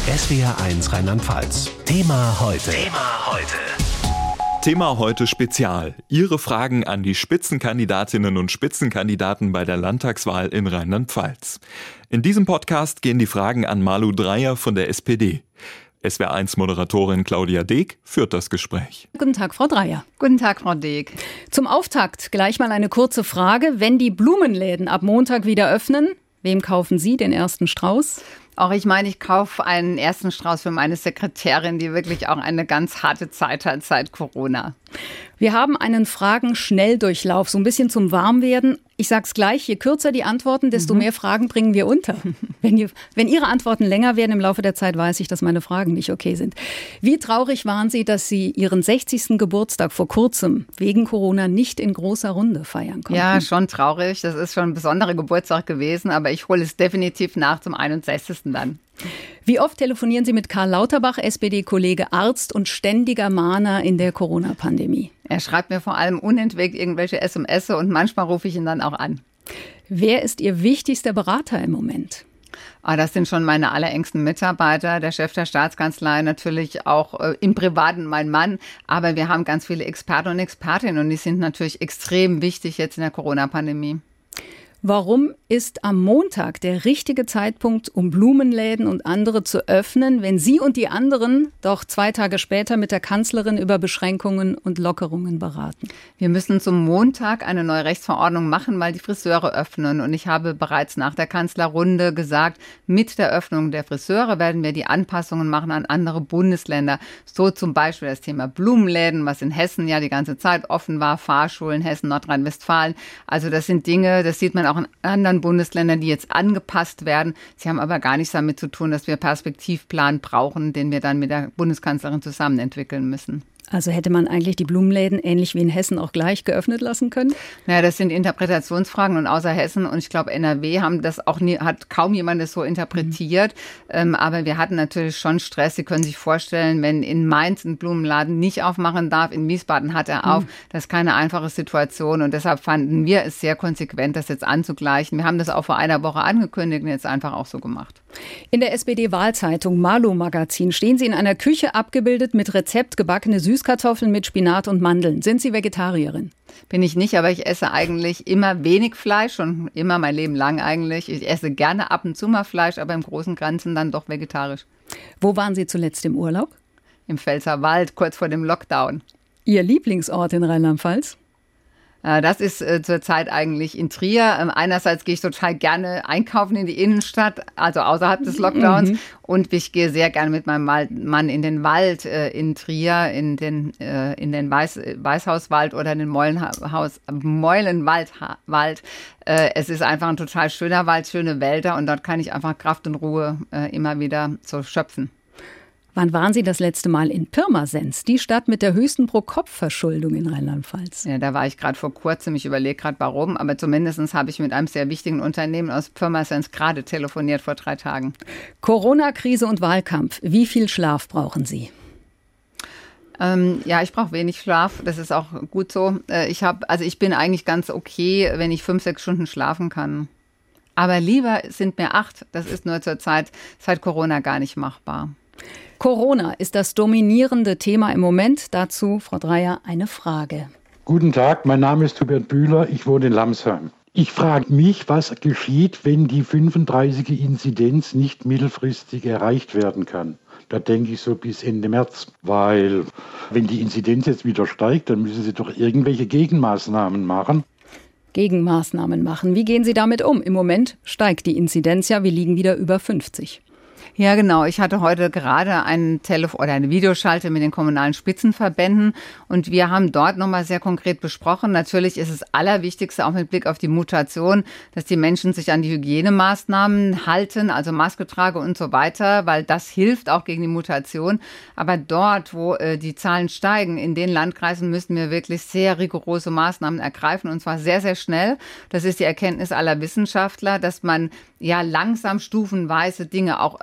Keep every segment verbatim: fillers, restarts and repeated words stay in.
S W R eins Rheinland-Pfalz. Thema heute. Thema heute. Thema heute Spezial. Ihre Fragen an die Spitzenkandidatinnen und Spitzenkandidaten bei der Landtagswahl in Rheinland-Pfalz. In diesem Podcast gehen die Fragen an Malu Dreyer von der S P D. S W R eins Moderatorin Claudia Deek führt das Gespräch. Guten Tag, Frau Dreyer. Guten Tag, Frau Deek. Zum Auftakt gleich mal eine kurze Frage. Wenn die Blumenläden ab Montag wieder öffnen, wem kaufen Sie den ersten Strauß? Auch ich meine, ich kaufe einen ersten Strauß für meine Sekretärin, die wirklich auch eine ganz harte Zeit hat seit Corona. Wir haben einen Fragen-Schnelldurchlauf, so ein bisschen zum Warmwerden. Ich sag's gleich, je kürzer die Antworten, desto mhm. mehr Fragen bringen wir unter. Wenn, ihr, wenn Ihre Antworten länger werden im Laufe der Zeit, weiß ich, dass meine Fragen nicht okay sind. Wie traurig waren Sie, dass Sie Ihren sechzigsten Geburtstag vor kurzem wegen Corona nicht in großer Runde feiern konnten? Ja, schon traurig. Das ist schon ein besonderer Geburtstag gewesen, aber ich hole es definitiv nach zum einundsechzigsten dann. Wie oft telefonieren Sie mit Karl Lauterbach, S P D-Kollege, Arzt und ständiger Mahner in der Corona-Pandemie? Er schreibt mir vor allem unentwegt irgendwelche S M S und manchmal rufe ich ihn dann auch an. Wer ist Ihr wichtigster Berater im Moment? Ah, das sind schon meine allerengsten Mitarbeiter, der Chef der Staatskanzlei, natürlich auch äh, im Privaten mein Mann. Aber wir haben ganz viele Experten und Expertinnen und die sind natürlich extrem wichtig jetzt in der Corona-Pandemie. Warum ist am Montag der richtige Zeitpunkt, um Blumenläden und andere zu öffnen, wenn Sie und die anderen doch zwei Tage später mit der Kanzlerin über Beschränkungen und Lockerungen beraten? Wir müssen zum Montag eine neue Rechtsverordnung machen, weil die Friseure öffnen. Und ich habe bereits nach der Kanzlerrunde gesagt, mit der Öffnung der Friseure werden wir die Anpassungen machen an andere Bundesländer. So zum Beispiel das Thema Blumenläden, was in Hessen ja die ganze Zeit offen war, Fahrschulen, Hessen, Nordrhein-Westfalen. Also das sind Dinge, das sieht man auch in anderen Bundesländern, die jetzt angepasst werden. Sie haben aber gar nichts damit zu tun, dass wir Perspektivplan brauchen, den wir dann mit der Bundeskanzlerin zusammen entwickeln müssen. Also hätte man eigentlich die Blumenläden ähnlich wie in Hessen auch gleich geöffnet lassen können? Naja, das sind Interpretationsfragen und außer Hessen und ich glaube N R W haben das auch nie, hat kaum jemand das so interpretiert. Mhm. Ähm, aber wir hatten natürlich schon Stress. Sie können sich vorstellen, wenn in Mainz ein Blumenladen nicht aufmachen darf, in Wiesbaden hat er auf. Mhm. Das ist keine einfache Situation und deshalb fanden wir es sehr konsequent, das jetzt anzugleichen. Wir haben das auch vor einer Woche angekündigt und jetzt einfach auch so gemacht. In der S P D-Wahlzeitung Malu-Magazin stehen Sie in einer Küche abgebildet mit Rezept gebackene Süßkartoffeln mit Spinat und Mandeln. Sind Sie Vegetarierin? Bin ich nicht, aber ich esse eigentlich immer wenig Fleisch, schon immer mein Leben lang eigentlich. Ich esse gerne ab und zu mal Fleisch, aber im Großen und Ganzen dann doch vegetarisch. Wo waren Sie zuletzt im Urlaub? Im Pfälzerwald, kurz vor dem Lockdown. Ihr Lieblingsort in Rheinland-Pfalz? Das ist äh, zurzeit eigentlich in Trier. Ähm, einerseits gehe ich total gerne einkaufen in die Innenstadt, also außerhalb des Lockdowns. Mhm. Und ich gehe sehr gerne mit meinem Mann in den Wald äh, in Trier, in den, äh, in den Weiß, Weißhauswald oder den Meulenhaus, Meulenwald. Wald. Äh, es ist einfach ein total schöner Wald, schöne Wälder und dort kann ich einfach Kraft und Ruhe äh, immer wieder so schöpfen. Wann waren Sie das letzte Mal in Pirmasens, die Stadt mit der höchsten Pro-Kopf-Verschuldung in Rheinland-Pfalz? Ja, da war ich gerade vor kurzem. Ich überlege gerade, warum. Aber zumindest habe ich mit einem sehr wichtigen Unternehmen aus Pirmasens gerade telefoniert vor drei Tagen. Corona-Krise und Wahlkampf. Wie viel Schlaf brauchen Sie? Ähm, ja, ich brauche wenig Schlaf. Das ist auch gut so. Äh, ich habe, also ich bin eigentlich ganz okay, wenn ich fünf, sechs Stunden schlafen kann. Aber lieber sind mir acht. Das ist nur zur Zeit seit Corona gar nicht machbar. Corona ist das dominierende Thema im Moment. Dazu, Frau Dreyer, eine Frage. Guten Tag, mein Name ist Hubert Bühler, ich wohne in Lamsheim. Ich frage mich, was geschieht, wenn die fünfunddreißiger Inzidenz nicht mittelfristig erreicht werden kann. Da denke ich so bis Ende März, weil wenn die Inzidenz jetzt wieder steigt, dann müssen Sie doch irgendwelche Gegenmaßnahmen machen. Gegenmaßnahmen machen. Wie gehen Sie damit um? Im Moment steigt die Inzidenz ja, wir liegen wieder über fünfzig. Ja, genau. Ich hatte heute gerade ein Telefon oder eine Videoschalte mit den kommunalen Spitzenverbänden und wir haben dort nochmal sehr konkret besprochen. Natürlich ist es Allerwichtigste, auch mit Blick auf die Mutation, dass die Menschen sich an die Hygienemaßnahmen halten, also Maske tragen und so weiter, weil das hilft auch gegen die Mutation. Aber dort, wo äh, die Zahlen steigen, in den Landkreisen müssen wir wirklich sehr rigorose Maßnahmen ergreifen und zwar sehr, sehr schnell. Das ist die Erkenntnis aller Wissenschaftler, dass man ja langsam stufenweise Dinge auch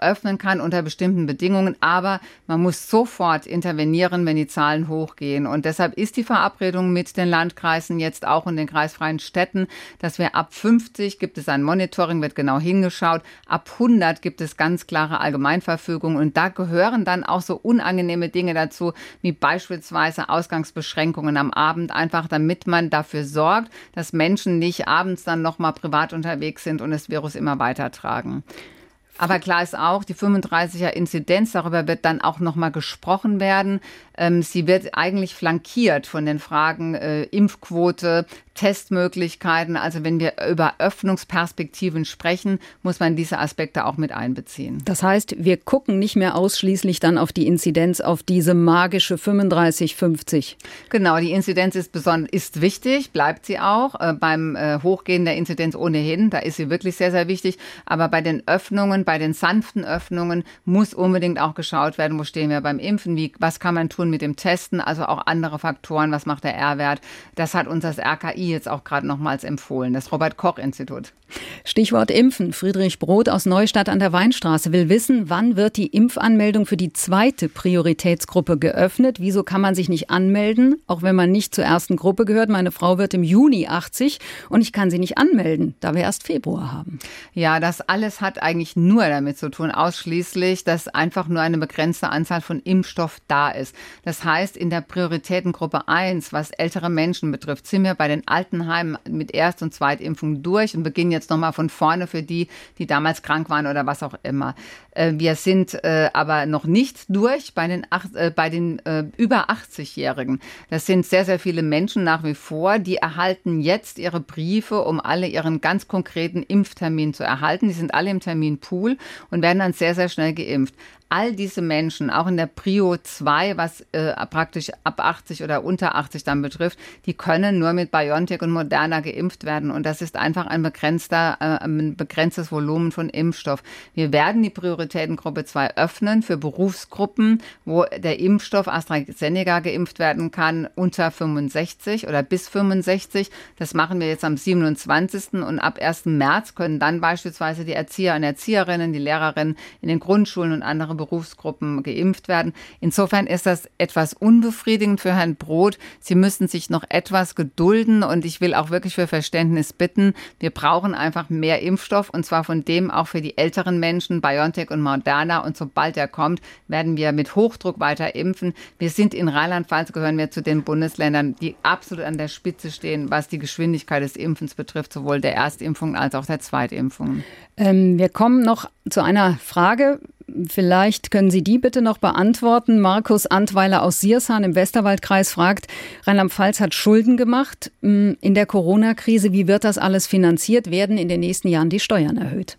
öffnen kann unter bestimmten Bedingungen. Aber man muss sofort intervenieren, wenn die Zahlen hochgehen. Und deshalb ist die Verabredung mit den Landkreisen jetzt auch in den kreisfreien Städten, dass wir ab fünfzig gibt es ein Monitoring, wird genau hingeschaut. Ab hundert gibt es ganz klare Allgemeinverfügungen. Und da gehören dann auch so unangenehme Dinge dazu, wie beispielsweise Ausgangsbeschränkungen am Abend, einfach damit man dafür sorgt, dass Menschen nicht abends dann nochmal privat unterwegs sind und das Virus immer weitertragen. Aber klar ist auch, die fünfunddreißiger-Inzidenz, darüber wird dann auch nochmal gesprochen werden. Ähm, sie wird eigentlich flankiert von den Fragen äh, Impfquote, Testmöglichkeiten. Also wenn wir über Öffnungsperspektiven sprechen, muss man diese Aspekte auch mit einbeziehen. Das heißt, wir gucken nicht mehr ausschließlich dann auf die Inzidenz, auf diese magische fünfunddreißig fünfzig. Genau, die Inzidenz ist besonders, ist wichtig, bleibt sie auch. Äh, beim äh, Hochgehen der Inzidenz ohnehin, da ist sie wirklich sehr, sehr wichtig. Aber bei den Öffnungen, bei den sanften Öffnungen muss unbedingt auch geschaut werden, wo stehen wir beim Impfen, wie, was kann man tun mit dem Testen, also auch andere Faktoren, was macht der R-Wert. Das hat uns das R K I jetzt auch gerade nochmals empfohlen, das Robert-Koch-Institut. Stichwort Impfen. Friedrich Broth aus Neustadt an der Weinstraße will wissen, wann wird die Impfanmeldung für die zweite Prioritätsgruppe geöffnet? Wieso kann man sich nicht anmelden, auch wenn man nicht zur ersten Gruppe gehört? Meine Frau wird im Juni achtzig und ich kann sie nicht anmelden, da wir erst Februar haben. Ja, das alles hat eigentlich nur damit zu tun, ausschließlich, dass einfach nur eine begrenzte Anzahl von Impfstoff da ist. Das heißt, in der Prioritätengruppe eins, was ältere Menschen betrifft, sind wir bei den Altenheimen mit Erst- und Zweitimpfung durch und beginnen jetzt nochmal von vorne für die, die damals krank waren oder was auch immer. Wir sind aber noch nicht durch bei den, bei den über achtzig-Jährigen. Das sind sehr, sehr viele Menschen nach wie vor. Die erhalten jetzt ihre Briefe, um alle ihren ganz konkreten Impftermin zu erhalten. Die sind alle im Terminpool und werden dann sehr, sehr schnell geimpft. All diese Menschen, auch in der Prio zwei, was äh, praktisch ab achtzig oder unter achtzig dann betrifft, die können nur mit BioNTech und Moderna geimpft werden. Und das ist einfach ein begrenzter, äh, ein begrenztes Volumen von Impfstoff. Wir werden die Prioritätengruppe zwei öffnen für Berufsgruppen, wo der Impfstoff AstraZeneca geimpft werden kann unter fünfundsechzig oder bis fünfundsechzig. Das machen wir jetzt am siebenundzwanzigsten Und ab ersten März können dann beispielsweise die Erzieher und Erzieherinnen, die Lehrerinnen in den Grundschulen und andere Berufsgruppen geimpft werden. Insofern ist das etwas unbefriedigend für Herrn Broth. Sie müssen sich noch etwas gedulden und ich will auch wirklich für Verständnis bitten. Wir brauchen einfach mehr Impfstoff und zwar von dem auch für die älteren Menschen, BioNTech und Moderna. Und sobald er kommt, werden wir mit Hochdruck weiter impfen. Wir sind in Rheinland-Pfalz, gehören wir zu den Bundesländern, die absolut an der Spitze stehen, was die Geschwindigkeit des Impfens betrifft, sowohl der Erstimpfung als auch der Zweitimpfung. Ähm, wir kommen noch zu einer Frage. Vielleicht können Sie die bitte noch beantworten. Markus Antweiler aus Siershahn im Westerwaldkreis fragt, Rheinland-Pfalz hat Schulden gemacht in der Corona-Krise. Wie wird das alles finanziert? Werden in den nächsten Jahren die Steuern erhöht?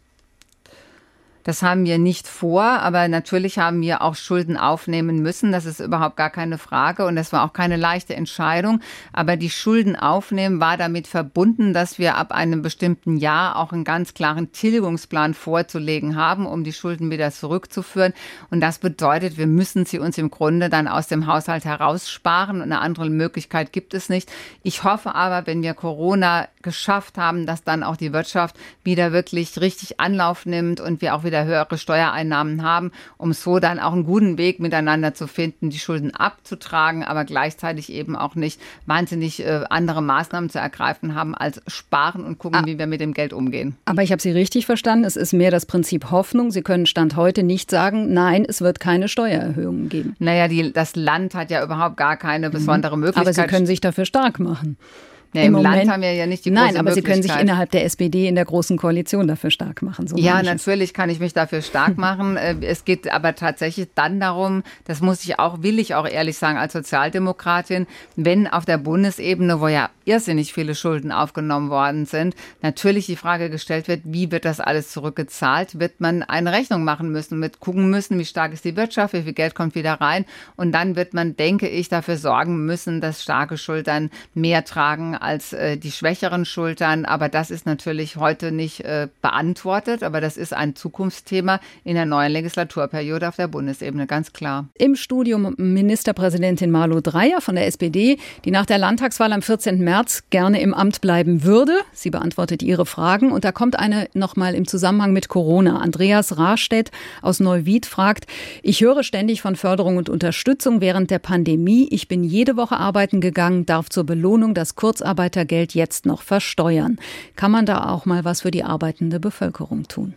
Das haben wir nicht vor, aber natürlich haben wir auch Schulden aufnehmen müssen. Das ist überhaupt gar keine Frage und das war auch keine leichte Entscheidung. Aber die Schulden aufnehmen war damit verbunden, dass wir ab einem bestimmten Jahr auch einen ganz klaren Tilgungsplan vorzulegen haben, um die Schulden wieder zurückzuführen. Und das bedeutet, wir müssen sie uns im Grunde dann aus dem Haushalt heraussparen. Eine andere Möglichkeit gibt es nicht. Ich hoffe aber, wenn wir Corona geschafft haben, dass dann auch die Wirtschaft wieder wirklich richtig Anlauf nimmt und wir auch wieder höhere Steuereinnahmen haben, um so dann auch einen guten Weg miteinander zu finden, die Schulden abzutragen, aber gleichzeitig eben auch nicht wahnsinnig äh, andere Maßnahmen zu ergreifen haben, als sparen und gucken, ah, wie wir mit dem Geld umgehen. Aber ich habe Sie richtig verstanden, es ist mehr das Prinzip Hoffnung. Sie können Stand heute nicht sagen, nein, es wird keine Steuererhöhungen geben. Naja, die, das Land hat ja überhaupt gar keine besondere mhm. Möglichkeit. Aber Sie können sich dafür stark machen. Ja, Im, Im Land Moment, haben wir ja nicht die große Nein, aber Sie können sich Möglichkeit. innerhalb der S P D in der Großen Koalition dafür stark machen. So ja, natürlich kann ich mich dafür stark machen. Es geht aber tatsächlich dann darum, das muss ich auch, will ich auch ehrlich sagen, als Sozialdemokratin, wenn auf der Bundesebene, wo ja irrsinnig viele Schulden aufgenommen worden sind, natürlich die Frage gestellt wird, wie wird das alles zurückgezahlt, wird man eine Rechnung machen müssen, mit gucken müssen, wie stark ist die Wirtschaft, wie viel Geld kommt wieder rein und dann wird man, denke ich, dafür sorgen müssen, dass starke Schultern mehr tragen als äh, die schwächeren Schultern. Aber das ist natürlich heute nicht äh, beantwortet. Aber das ist ein Zukunftsthema in der neuen Legislaturperiode auf der Bundesebene, ganz klar. Im Studium Ministerpräsidentin Malu Dreyer von der S P D, die nach der Landtagswahl am vierzehnten März gerne im Amt bleiben würde. Sie beantwortet Ihre Fragen. Und da kommt eine nochmal im Zusammenhang mit Corona. Andreas Rastedt aus Neuwied fragt, ich höre ständig von Förderung und Unterstützung während der Pandemie. Ich bin jede Woche arbeiten gegangen, darf zur Belohnung das Kurzarbeitergeld jetzt noch versteuern. Kann man da auch mal was für die arbeitende Bevölkerung tun?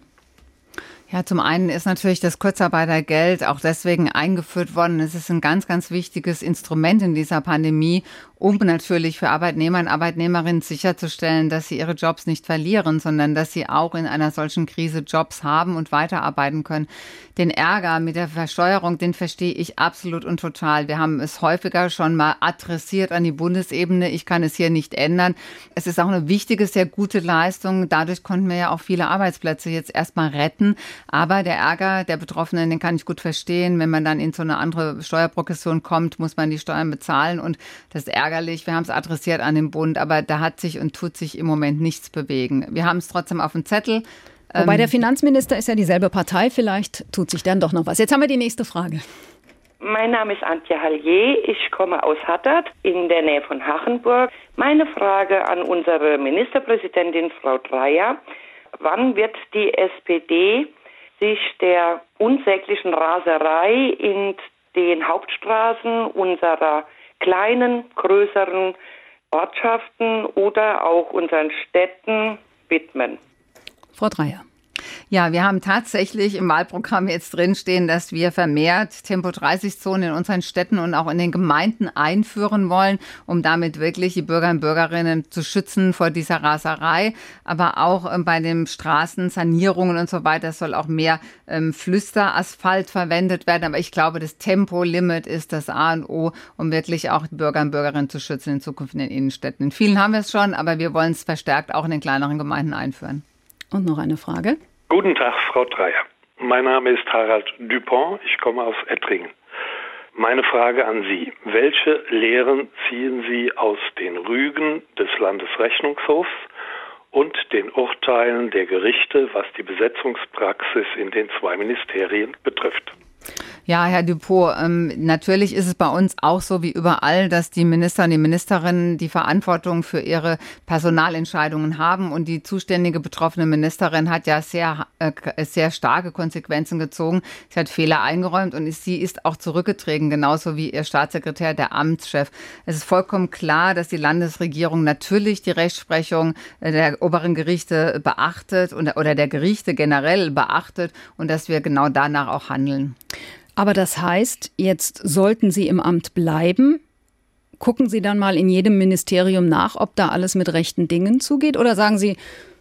Ja, zum einen ist natürlich das Kurzarbeitergeld auch deswegen eingeführt worden. Es ist ein ganz, ganz wichtiges Instrument in dieser Pandemie, um natürlich für Arbeitnehmer und Arbeitnehmerinnen sicherzustellen, dass sie ihre Jobs nicht verlieren, sondern dass sie auch in einer solchen Krise Jobs haben und weiterarbeiten können. Den Ärger mit der Versteuerung, den verstehe ich absolut und total. Wir haben es häufiger schon mal adressiert an die Bundesebene. Ich kann es hier nicht ändern. Es ist auch eine wichtige, sehr gute Leistung. Dadurch konnten wir ja auch viele Arbeitsplätze jetzt erstmal retten. Aber der Ärger der Betroffenen, den kann ich gut verstehen. Wenn man dann in so eine andere Steuerprogression kommt, muss man die Steuern bezahlen. Und das ist ärgerlich. Wir haben es adressiert an den Bund, aber da hat sich und tut sich im Moment nichts bewegen. Wir haben es trotzdem auf dem Zettel. Wobei der Finanzminister ist ja dieselbe Partei. Vielleicht tut sich dann doch noch was. Jetzt haben wir die nächste Frage. Mein Name ist Antje Hallier. Ich komme aus Hattert in der Nähe von Hachenburg. Meine Frage an unsere Ministerpräsidentin Frau Dreyer. Wann wird die S P D sich der unsäglichen Raserei in den Hauptstraßen unserer kleinen, größeren Ortschaften oder auch unseren Städten widmen? Frau Dreyer. Ja, wir haben tatsächlich im Wahlprogramm jetzt drinstehen, dass wir vermehrt Tempo dreißig Zonen in unseren Städten und auch in den Gemeinden einführen wollen, um damit wirklich die Bürger und Bürgerinnen zu schützen vor dieser Raserei. Aber auch bei den Straßensanierungen und so weiter soll auch mehr ähm, Flüsterasphalt verwendet werden. Aber ich glaube, das Tempolimit ist das A und O, um wirklich auch die Bürger und Bürgerinnen zu schützen in Zukunft in den Innenstädten. In vielen haben wir es schon, aber wir wollen es verstärkt auch in den kleineren Gemeinden einführen. Und noch eine Frage. Guten Tag, Frau Dreyer. Mein Name ist Harald Dupont, ich komme aus Ettringen. Meine Frage an Sie. Welche Lehren ziehen Sie aus den Rügen des Landesrechnungshofs und den Urteilen der Gerichte, was die Besetzungspraxis in den zwei Ministerien betrifft? Ja, Herr Dupont, ähm, natürlich ist es bei uns auch so wie überall, dass die Minister und die Ministerinnen die Verantwortung für ihre Personalentscheidungen haben und die zuständige betroffene Ministerin hat ja sehr, äh, sehr starke Konsequenzen gezogen. Sie hat Fehler eingeräumt und ist, sie ist auch zurückgetreten, genauso wie ihr Staatssekretär, der Amtschef. Es ist vollkommen klar, dass die Landesregierung natürlich die Rechtsprechung der oberen Gerichte beachtet und, oder der Gerichte generell beachtet und dass wir genau danach auch handeln. Aber das heißt, jetzt sollten Sie im Amt bleiben. Gucken Sie dann mal in jedem Ministerium nach, ob da alles mit rechten Dingen zugeht? Oder sagen Sie,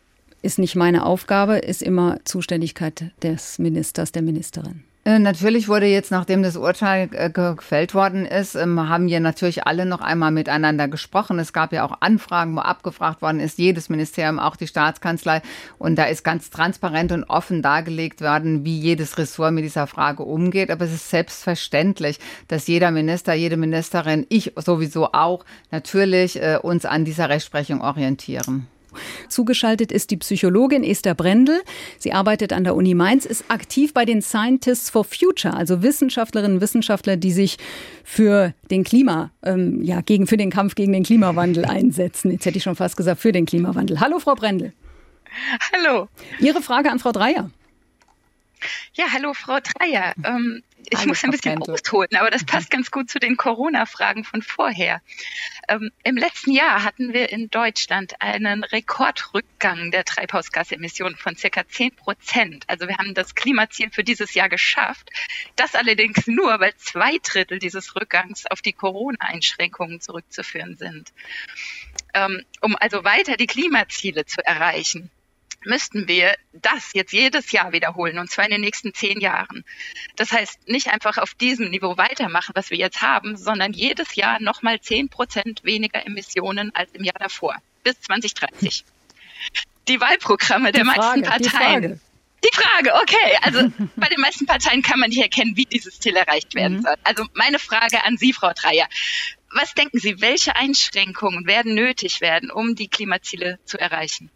ist nicht meine Aufgabe, ist immer Zuständigkeit des Ministers, der Ministerin? Natürlich wurde jetzt, nachdem das Urteil gefällt worden ist, haben wir natürlich alle noch einmal miteinander gesprochen. Es gab ja auch Anfragen, wo abgefragt worden ist, jedes Ministerium, auch die Staatskanzlei. Und da ist ganz transparent und offen dargelegt worden, wie jedes Ressort mit dieser Frage umgeht. Aber es ist selbstverständlich, dass jeder Minister, jede Ministerin, ich sowieso auch, natürlich äh, uns an dieser Rechtsprechung orientieren. Zugeschaltet ist die Psychologin Esther Brendel. Sie arbeitet an der Uni Mainz, ist aktiv bei den Scientists for Future, also Wissenschaftlerinnen und Wissenschaftler, die sich für den Klima, ähm, ja, gegen, für den Kampf gegen den Klimawandel einsetzen. Jetzt hätte ich schon fast gesagt, für den Klimawandel. Hallo, Frau Brendel. Hallo. Ihre Frage an Frau Dreyer. Ja, hallo, Frau Dreyer. Ähm, ich hallo, muss ein bisschen ausholen, aber das passt ganz gut zu den Corona-Fragen von vorher. Ähm, Im letzten Jahr hatten wir in Deutschland einen Rekordrückgang der Treibhausgasemissionen von circa zehn Prozent. Also wir haben das Klimaziel für dieses Jahr geschafft. Das allerdings nur, weil zwei Drittel dieses Rückgangs auf die Corona-Einschränkungen zurückzuführen sind. Ähm, um also weiter die Klimaziele zu erreichen, müssten wir das jetzt jedes Jahr wiederholen, und zwar in den nächsten zehn Jahren. Das heißt, nicht einfach auf diesem Niveau weitermachen, was wir jetzt haben, sondern jedes Jahr nochmal zehn Prozent weniger Emissionen als im Jahr davor, bis zwanzig dreißig. Die Wahlprogramme der meisten Parteien. Die Frage. Die Frage, okay. Also bei den meisten Parteien kann man nicht erkennen, wie dieses Ziel erreicht werden soll. Also meine Frage an Sie, Frau Dreyer. Was denken Sie, welche Einschränkungen werden nötig werden, um die Klimaziele zu erreichen?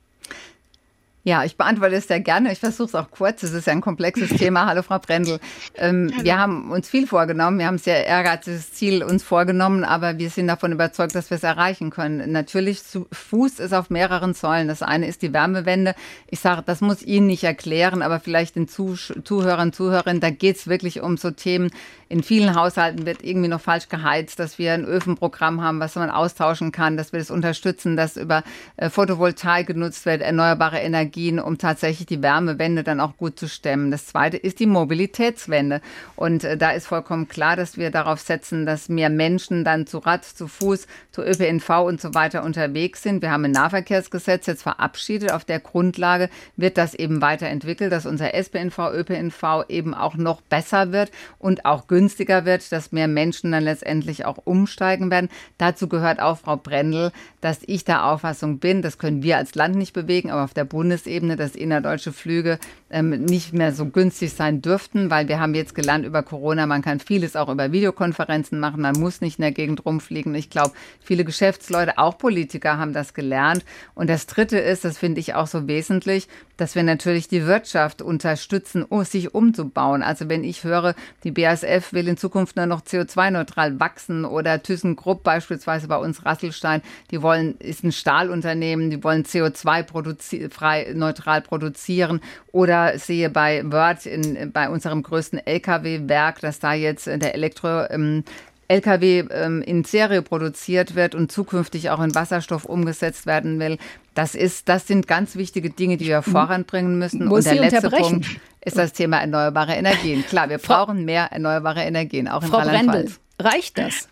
Ja, ich beantworte es sehr gerne. Ich versuche es auch kurz. Es ist ja ein komplexes Thema. Hallo, Frau Brendel. Ähm, wir haben uns viel vorgenommen. Wir haben ein sehr ehrgeiziges Ziel uns vorgenommen, aber wir sind davon überzeugt, dass wir es erreichen können. Natürlich zu Fuß ist auf mehreren Säulen. Das eine ist die Wärmewende. Ich sage, das muss ich Ihnen nicht erklären, aber vielleicht den Zuhörern, Zuhörerinnen, da geht es wirklich um so Themen. In vielen Haushalten wird irgendwie noch falsch geheizt, dass wir ein Öfenprogramm haben, was man austauschen kann, dass wir das unterstützen, dass über äh, Photovoltaik genutzt wird, erneuerbare Energien, um tatsächlich die Wärmewende dann auch gut zu stemmen. Das zweite ist die Mobilitätswende. Und äh, da ist vollkommen klar, dass wir darauf setzen, dass mehr Menschen dann zu Rad, zu Fuß, zu Ö P N V und so weiter unterwegs sind. Wir haben ein Nahverkehrsgesetz jetzt verabschiedet. Auf der Grundlage wird das eben weiterentwickelt, dass unser S P N V, Ö P N V eben auch noch besser wird und auch günstiger wird, dass mehr Menschen dann letztendlich auch umsteigen werden. Dazu gehört auch, Frau Brendel, dass ich der Auffassung bin, das können wir als Land nicht bewegen, aber auf der Bundesebene, dass innerdeutsche Flüge ähm, nicht mehr so günstig sein dürften, weil wir haben jetzt gelernt über Corona, man kann vieles auch über Videokonferenzen machen, man muss nicht in der Gegend rumfliegen. Ich glaube, viele Geschäftsleute, auch Politiker haben das gelernt. Und das Dritte ist, das finde ich auch so wesentlich, dass wir natürlich die Wirtschaft unterstützen, um sich umzubauen. Also wenn ich höre, die B A S F will in Zukunft nur noch C O zwei neutral wachsen oder ThyssenKrupp beispielsweise bei uns Rasselstein, die wollen, ist ein Stahlunternehmen, die wollen C O zwei produzi- frei neutral produzieren, oder sehe bei Wörth in, bei unserem größten L K W-Werk, dass da jetzt der Elektro ähm, L K W ähm, in Serie produziert wird und zukünftig auch in Wasserstoff umgesetzt werden will. Das ist, das sind ganz wichtige Dinge, die wir voranbringen müssen. Muss und der Sie letzte unterbrechen? Punkt ist das Thema erneuerbare Energien. Klar, wir Frau, brauchen mehr erneuerbare Energien, auch in Frau Brendel, Rheinland-Pfalz. reicht das?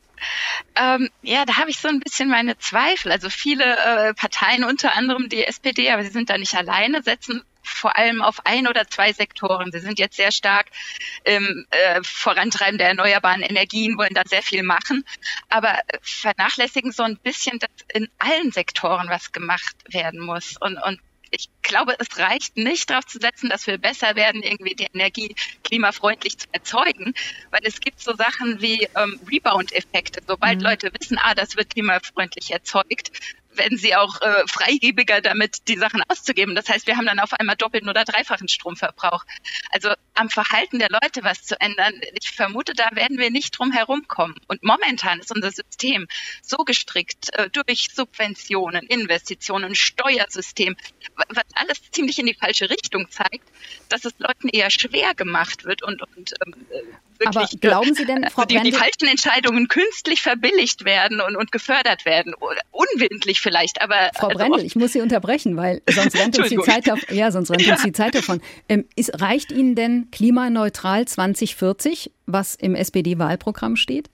Ähm, ja, da habe ich so ein bisschen meine Zweifel. Also viele äh, Parteien, unter anderem die S P D, aber sie sind da nicht alleine, setzen vor allem auf ein oder zwei Sektoren. Sie sind jetzt sehr stark im äh, Vorantreiben der erneuerbaren Energien, wollen da sehr viel machen, aber vernachlässigen so ein bisschen, dass in allen Sektoren was gemacht werden muss. Und, und ich glaube, es reicht nicht, darauf zu setzen, dass wir besser werden, irgendwie die Energie klimafreundlich zu erzeugen, weil es gibt so Sachen wie ähm, Rebound-Effekte. Sobald mhm. Leute wissen, ah, das wird klimafreundlich erzeugt, werden sie auch äh, freigebiger damit, die Sachen auszugeben. Das heißt, wir haben dann auf einmal doppelten oder dreifachen Stromverbrauch. Also am Verhalten der Leute was zu ändern, ich vermute, da werden wir nicht drum herum kommen. Und momentan ist unser System so gestrickt äh, durch Subventionen, Investitionen, Steuersystem, was alles ziemlich in die falsche Richtung zeigt, dass es Leuten eher schwer gemacht wird und, und ähm, wirklich, aber glauben Sie denn, Frau also die, die falschen Entscheidungen künstlich verbilligt werden und, und gefördert werden, oder unwillentlich vielleicht, aber Frau also Brendel, ich muss Sie unterbrechen, weil sonst rennt uns die Zeit auf, ja, sonst rennt uns die Zeit davon. Ähm, ist, reicht Ihnen denn klimaneutral zwanzig vierzig, was im S P D-Wahlprogramm steht?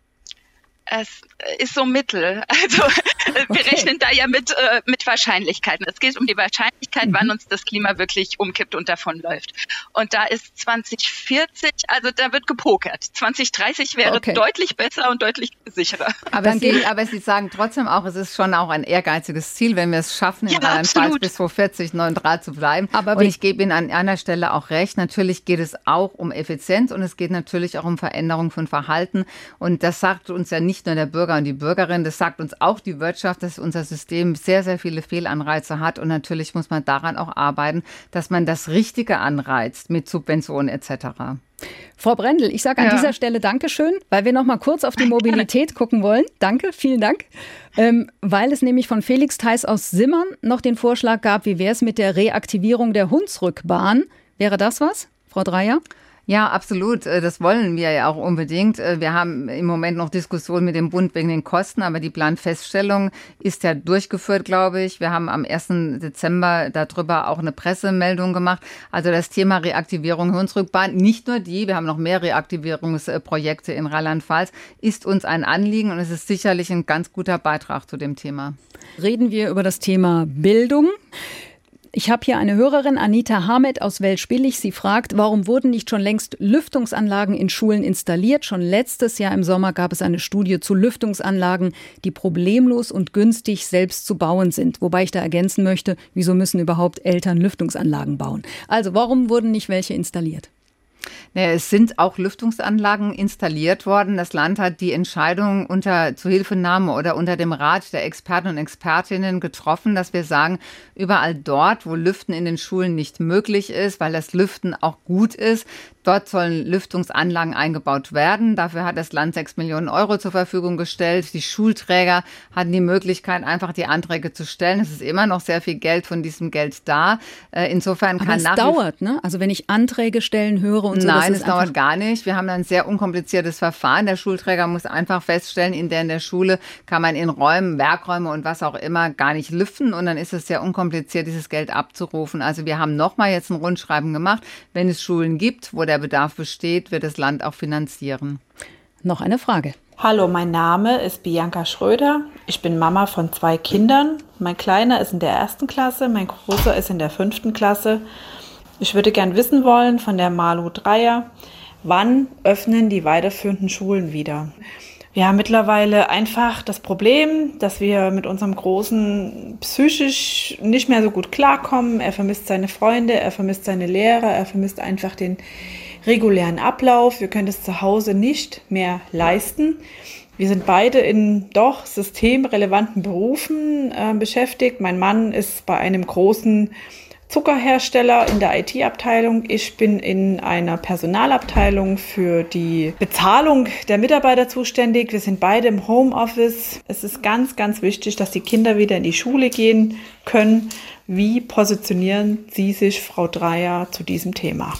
Es ist so mittel. Also wir okay. rechnen da ja mit, äh, mit Wahrscheinlichkeiten. Es geht um die Wahrscheinlichkeit, mhm. wann uns das Klima wirklich umkippt und davonläuft. Und da ist zwanzig vierzig, also da wird gepokert. zwanzig dreißig wäre okay. deutlich besser und deutlich sicherer. Aber Sie, aber Sie sagen trotzdem auch, es ist schon auch ein ehrgeiziges Ziel, wenn wir es schaffen, in Rheinland-Pfalz bis zweitausendvierzig neutral zu bleiben. Aber und ich gebe Ihnen an einer Stelle auch recht. Natürlich geht es auch um Effizienz und es geht natürlich auch um Veränderung von Verhalten. Und das sagt uns ja nicht Nicht nur der Bürger und die Bürgerin, das sagt uns auch die Wirtschaft, dass unser System sehr, sehr viele Fehlanreize hat. Und natürlich muss man daran auch arbeiten, dass man das Richtige anreizt mit Subventionen et cetera. Frau Brendel, ich sage an ja. dieser Stelle Dankeschön, weil wir noch mal kurz auf die Mobilität gucken wollen. Danke, vielen Dank. Ähm, weil es nämlich von Felix Theis aus Simmern noch den Vorschlag gab, wie wäre es mit der Reaktivierung der Hunsrückbahn? Wäre das was, Frau Dreyer? Ja, absolut. Das wollen wir ja auch unbedingt. Wir haben im Moment noch Diskussionen mit dem Bund wegen den Kosten, aber die Planfeststellung ist ja durchgeführt, glaube ich. Wir haben am ersten Dezember darüber auch eine Pressemeldung gemacht. Also das Thema Reaktivierung Hunsrückbahn, nicht nur die, wir haben noch mehr Reaktivierungsprojekte in Rheinland-Pfalz, ist uns ein Anliegen und es ist sicherlich ein ganz guter Beitrag zu dem Thema. Reden wir über das Thema Bildung. Ich habe hier eine Hörerin, Anita Hamed aus Welschbillig. Sie fragt, warum wurden nicht schon längst Lüftungsanlagen in Schulen installiert? Schon letztes Jahr im Sommer gab es eine Studie zu Lüftungsanlagen, die problemlos und günstig selbst zu bauen sind. Wobei ich da ergänzen möchte, wieso müssen überhaupt Eltern Lüftungsanlagen bauen? Also warum wurden nicht welche installiert? Ja, es sind auch Lüftungsanlagen installiert worden. Das Land hat die Entscheidung unter Zuhilfenahme oder unter dem Rat der Experten und Expertinnen getroffen, dass wir sagen, überall dort, wo Lüften in den Schulen nicht möglich ist, weil das Lüften auch gut ist, dort sollen Lüftungsanlagen eingebaut werden. Dafür hat das Land sechs Millionen Euro zur Verfügung gestellt. Die Schulträger hatten die Möglichkeit, einfach die Anträge zu stellen. Es ist immer noch sehr viel Geld von diesem Geld da. Insofern kann Aber es dauert, ne? Also wenn ich Anträge stellen höre und so. Nein, es dauert gar nicht. Wir haben ein sehr unkompliziertes Verfahren. Der Schulträger muss einfach feststellen, in der in der Schule kann man in Räumen, Werkräume und was auch immer gar nicht lüften. Und dann ist es sehr unkompliziert, dieses Geld abzurufen. Also wir haben nochmal jetzt ein Rundschreiben gemacht. Wenn es Schulen gibt, wo der Bedarf besteht, wird das Land auch finanzieren. Noch eine Frage. Hallo, mein Name ist Bianca Schröder. Ich bin Mama von zwei Kindern. Mein Kleiner ist in der ersten Klasse, mein Großer ist in der fünften Klasse. Ich würde gern wissen wollen von der Malu Dreyer, wann öffnen die weiterführenden Schulen wieder? Wir haben mittlerweile einfach das Problem, dass wir mit unserem Großen psychisch nicht mehr so gut klarkommen. Er vermisst seine Freunde, er vermisst seine Lehrer, er vermisst einfach den regulären Ablauf. Wir können das zu Hause nicht mehr leisten. Wir sind beide in doch systemrelevanten Berufen äh, beschäftigt. Mein Mann ist bei einem großen Zuckerhersteller in der I T-Abteilung. Ich bin in einer Personalabteilung für die Bezahlung der Mitarbeiter zuständig. Wir sind beide im Homeoffice. Es ist ganz, ganz wichtig, dass die Kinder wieder in die Schule gehen können. Wie positionieren Sie sich, Frau Dreyer, zu diesem Thema?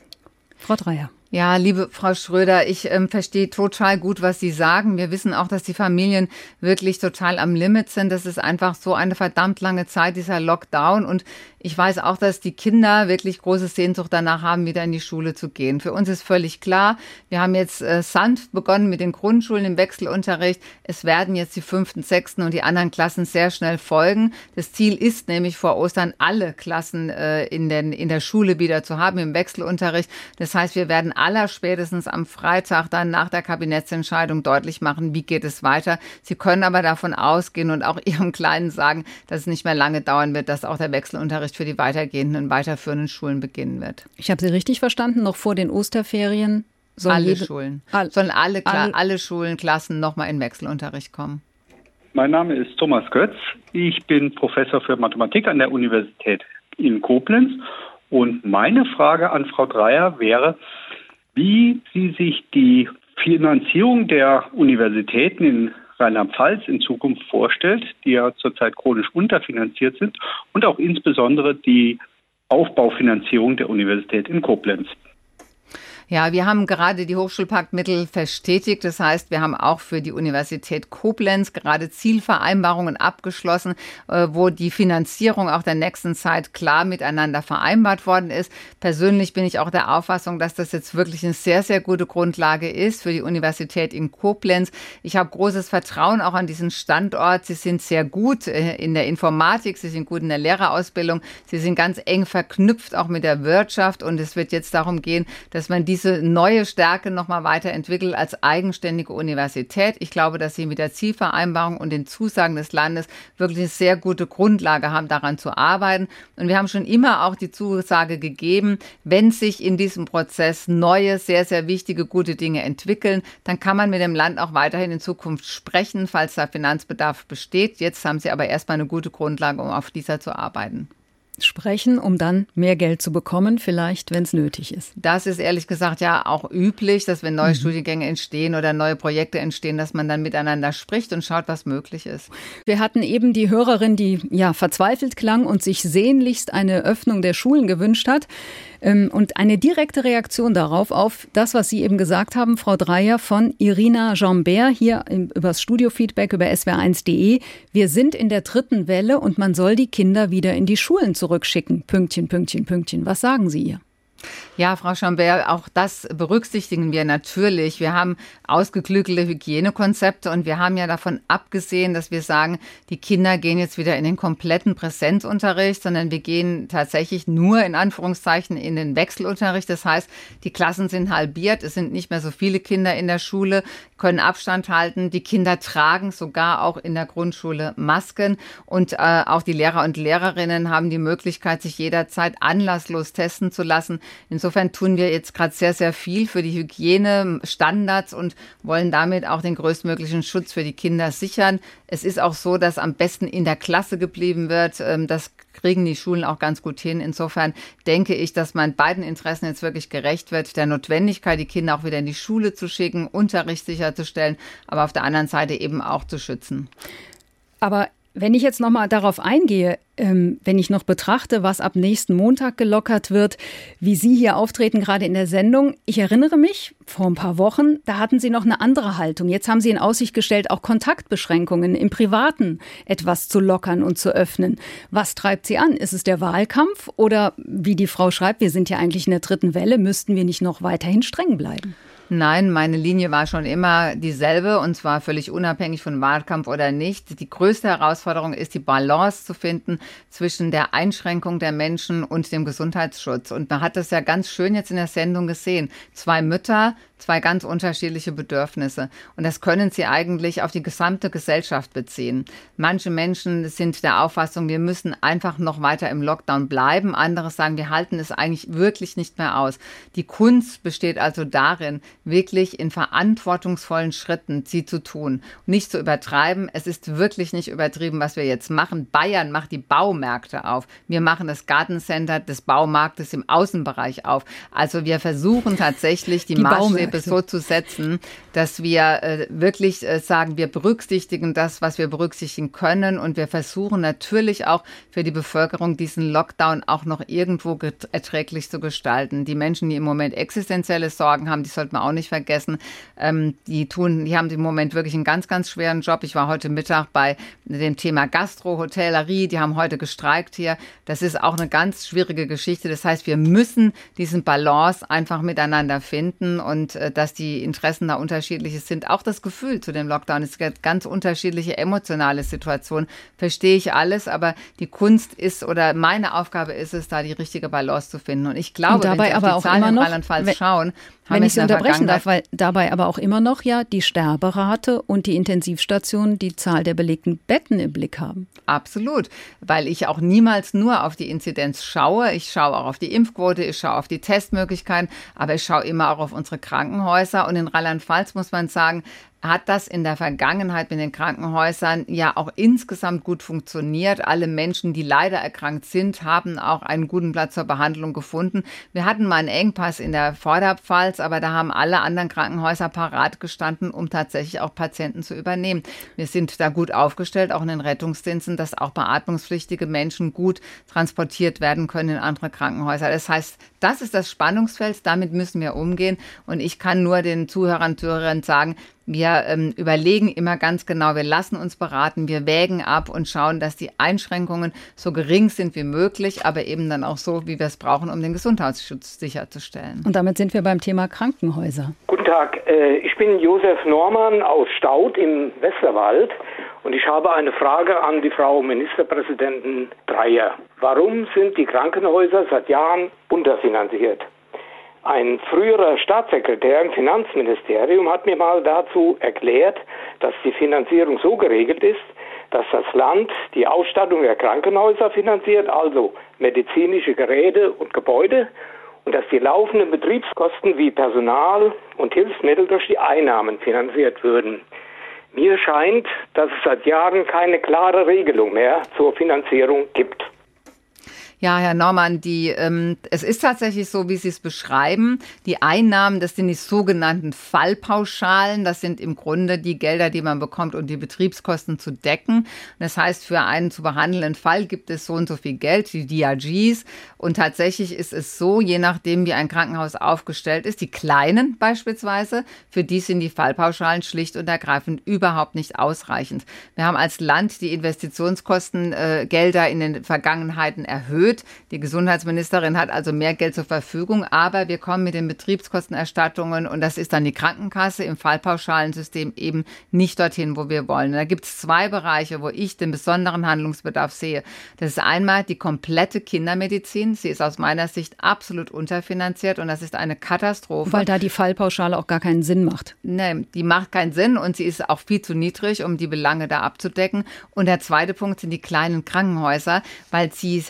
Frau Dreyer. Ja, liebe Frau Schröder, ich ähm, verstehe total gut, was Sie sagen. Wir wissen auch, dass die Familien wirklich total am Limit sind. Das ist einfach so eine verdammt lange Zeit, dieser Lockdown. Und ich weiß auch, dass die Kinder wirklich große Sehnsucht danach haben, wieder in die Schule zu gehen. Für uns ist völlig klar, wir haben jetzt äh, sanft begonnen mit den Grundschulen im Wechselunterricht. Es werden jetzt die fünften, sechsten und die anderen Klassen sehr schnell folgen. Das Ziel ist nämlich vor Ostern alle Klassen äh, in, den, in der Schule wieder zu haben, im Wechselunterricht. Das heißt, wir werden allerspätestens am Freitag dann nach der Kabinettsentscheidung deutlich machen, wie geht es weiter. Sie können aber davon ausgehen und auch Ihrem Kleinen sagen, dass es nicht mehr lange dauern wird, dass auch der Wechselunterricht für die weitergehenden und weiterführenden Schulen beginnen wird. Ich habe Sie richtig verstanden, noch vor den Osterferien sollen alle jede, Schulen, all, sollen alle, alle, alle Schulen, Klassen nochmal in Wechselunterricht kommen. Mein Name ist Thomas Götz. Ich bin Professor für Mathematik an der Universität in Koblenz. Und meine Frage an Frau Dreyer wäre, wie sie sich die Finanzierung der Universitäten in Rheinland-Pfalz in Zukunft vorstellt, die ja zurzeit chronisch unterfinanziert sind, und auch insbesondere die Aufbaufinanzierung der Universität in Koblenz. Ja, wir haben gerade die Hochschulpaktmittel verstetigt. Das heißt, wir haben auch für die Universität Koblenz gerade Zielvereinbarungen abgeschlossen, wo die Finanzierung auch der nächsten Zeit klar miteinander vereinbart worden ist. Persönlich bin ich auch der Auffassung, dass das jetzt wirklich eine sehr, sehr gute Grundlage ist für die Universität in Koblenz. Ich habe großes Vertrauen auch an diesen Standort. Sie sind sehr gut in der Informatik, sie sind gut in der Lehrerausbildung, sie sind ganz eng verknüpft auch mit der Wirtschaft. Und es wird jetzt darum gehen, dass man diese neue Stärke nochmal weiterentwickelt als eigenständige Universität. Ich glaube, dass sie mit der Zielvereinbarung und den Zusagen des Landes wirklich eine sehr gute Grundlage haben, daran zu arbeiten. Und wir haben schon immer auch die Zusage gegeben, wenn sich in diesem Prozess neue, sehr, sehr wichtige, gute Dinge entwickeln, dann kann man mit dem Land auch weiterhin in Zukunft sprechen, falls da Finanzbedarf besteht. Jetzt haben sie aber erstmal eine gute Grundlage, um auf dieser zu arbeiten. Sprechen, um dann mehr Geld zu bekommen, vielleicht, wenn es nötig ist. Das ist ehrlich gesagt ja auch üblich, dass wenn neue mhm. Studiengänge entstehen oder neue Projekte entstehen, dass man dann miteinander spricht und schaut, was möglich ist. Wir hatten eben die Hörerin, die ja verzweifelt klang und sich sehnlichst eine Öffnung der Schulen gewünscht hat. Und eine direkte Reaktion darauf, auf das, was Sie eben gesagt haben, Frau Dreyer, von Irina Jambert hier übers Studiofeedback über S W R eins punkt de. Wir sind in der dritten Welle und man soll die Kinder wieder in die Schulen zurückschicken. Pünktchen, Pünktchen, Pünktchen. Was sagen Sie ihr? Ja, Frau Jambert, auch das berücksichtigen wir natürlich. Wir haben ausgeklügelte Hygienekonzepte und wir haben ja davon abgesehen, dass wir sagen, die Kinder gehen jetzt wieder in den kompletten Präsenzunterricht, sondern wir gehen tatsächlich nur in Anführungszeichen in den Wechselunterricht. Das heißt, die Klassen sind halbiert, es sind nicht mehr so viele Kinder in der Schule, können Abstand halten. Die Kinder tragen sogar auch in der Grundschule Masken und äh, auch die Lehrer und Lehrerinnen haben die Möglichkeit, sich jederzeit anlasslos testen zu lassen. Insofern tun wir jetzt gerade sehr, sehr viel für die Hygienestandards und wollen damit auch den größtmöglichen Schutz für die Kinder sichern. Es ist auch so, dass am besten in der Klasse geblieben wird. Das kriegen die Schulen auch ganz gut hin. Insofern denke ich, dass man beiden Interessen jetzt wirklich gerecht wird, der Notwendigkeit, die Kinder auch wieder in die Schule zu schicken, Unterricht sicherzustellen, aber auf der anderen Seite eben auch zu schützen. Aber wenn ich jetzt noch mal darauf eingehe, ähm, wenn ich noch betrachte, was ab nächsten Montag gelockert wird, wie Sie hier auftreten, gerade in der Sendung. Ich erinnere mich, vor ein paar Wochen, da hatten Sie noch eine andere Haltung. Jetzt haben Sie in Aussicht gestellt, auch Kontaktbeschränkungen im Privaten etwas zu lockern und zu öffnen. Was treibt Sie an? Ist es der Wahlkampf oder, wie die Frau schreibt, wir sind ja eigentlich in der dritten Welle, müssten wir nicht noch weiterhin streng bleiben? Nein, meine Linie war schon immer dieselbe und zwar völlig unabhängig von Wahlkampf oder nicht. Die größte Herausforderung ist, die Balance zu finden zwischen der Einschränkung der Menschen und dem Gesundheitsschutz. Und man hat das ja ganz schön jetzt in der Sendung gesehen. Zwei Mütter, zwei ganz unterschiedliche Bedürfnisse. Und das können Sie eigentlich auf die gesamte Gesellschaft beziehen. Manche Menschen sind der Auffassung, wir müssen einfach noch weiter im Lockdown bleiben. Andere sagen, wir halten es eigentlich wirklich nicht mehr aus. Die Kunst besteht also darin, wirklich in verantwortungsvollen Schritten sie zu tun. Nicht zu übertreiben. Es ist wirklich nicht übertrieben, was wir jetzt machen. Bayern macht die Baumärkte auf. Wir machen das Gartencenter des Baumarktes im Außenbereich auf. Also wir versuchen tatsächlich die, die Maßstäbe so zu setzen, dass wir äh, wirklich äh, sagen, wir berücksichtigen das, was wir berücksichtigen können und wir versuchen natürlich auch für die Bevölkerung diesen Lockdown auch noch irgendwo get- erträglich zu gestalten. Die Menschen, die im Moment existenzielle Sorgen haben, die sollten wir auch nicht vergessen, ähm, die tun, die haben im Moment wirklich einen ganz, ganz schweren Job. Ich war heute Mittag bei dem Thema Gastro, Hotellerie, die haben heute gestreikt hier. Das ist auch eine ganz schwierige Geschichte. Das heißt, wir müssen diesen Balance einfach miteinander finden und äh, dass die Interessen da unterschiedlich sind. Auch das Gefühl zu dem Lockdown ist eine ganz unterschiedliche emotionale Situation. Verstehe ich alles, aber die Kunst ist oder meine Aufgabe ist es, da die richtige Balance zu finden. Und ich glaube, und dabei wenn Sie auf aber die Zahlen in Rheinland-Pfalz schauen, haben wenn ich Sie in der unterbrechen darf, weil dabei aber auch immer noch ja die Sterberate und die Intensivstationen die Zahl der belegten Betten im Blick haben. Absolut, weil ich auch niemals nur auf die Inzidenz schaue. Ich schaue auch auf die Impfquote, ich schaue auf die Testmöglichkeiten, aber ich schaue immer auch auf unsere Krankenhäuser. Und in Rheinland-Pfalz muss man sagen, hat das in der Vergangenheit mit den Krankenhäusern ja auch insgesamt gut funktioniert. Alle Menschen, die leider erkrankt sind, haben auch einen guten Platz zur Behandlung gefunden. Wir hatten mal einen Engpass in der Vorderpfalz, aber da haben alle anderen Krankenhäuser parat gestanden, um tatsächlich auch Patienten zu übernehmen. Wir sind da gut aufgestellt, auch in den Rettungsdiensten, dass auch beatmungspflichtige Menschen gut transportiert werden können in andere Krankenhäuser. Das heißt, das ist das Spannungsfeld, damit müssen wir umgehen. Und ich kann nur den Zuhörern und Zuhörerinnen sagen, wir ähm, überlegen immer ganz genau, wir lassen uns beraten, wir wägen ab und schauen, dass die Einschränkungen so gering sind wie möglich, aber eben dann auch so, wie wir es brauchen, um den Gesundheitsschutz sicherzustellen. Und damit sind wir beim Thema Krankenhäuser. Guten Tag, ich bin Josef Normann aus Staudt im Westerwald und ich habe eine Frage an die Frau Ministerpräsidentin Dreyer. Warum sind die Krankenhäuser seit Jahren unterfinanziert? Ein früherer Staatssekretär im Finanzministerium hat mir mal dazu erklärt, dass die Finanzierung so geregelt ist, dass das Land die Ausstattung der Krankenhäuser finanziert, also medizinische Geräte und Gebäude, und dass die laufenden Betriebskosten wie Personal und Hilfsmittel durch die Einnahmen finanziert würden. Mir scheint, dass es seit Jahren keine klare Regelung mehr zur Finanzierung gibt. Ja, Herr Normann, die, ähm, es ist tatsächlich so, wie Sie es beschreiben. Die Einnahmen, das sind die sogenannten Fallpauschalen. Das sind im Grunde die Gelder, die man bekommt, um die Betriebskosten zu decken. Das heißt, für einen zu behandelnden Fall gibt es so und so viel Geld, die D R Gs. Und tatsächlich ist es so, je nachdem, wie ein Krankenhaus aufgestellt ist, die kleinen beispielsweise, für die sind die Fallpauschalen schlicht und ergreifend überhaupt nicht ausreichend. Wir haben als Land die Investitionskosten, äh, Gelder in den Vergangenheiten erhöht. Die Gesundheitsministerin hat also mehr Geld zur Verfügung, aber wir kommen mit den Betriebskostenerstattungen und das ist dann die Krankenkasse im Fallpauschalensystem eben nicht dorthin, wo wir wollen. Und da gibt es zwei Bereiche, wo ich den besonderen Handlungsbedarf sehe. Das ist einmal die komplette Kindermedizin. Sie ist aus meiner Sicht absolut unterfinanziert und das ist eine Katastrophe. Weil da die Fallpauschale auch gar keinen Sinn macht. Nein, die macht keinen Sinn und sie ist auch viel zu niedrig, um die Belange da abzudecken. Und der zweite Punkt sind die kleinen Krankenhäuser, weil sie haben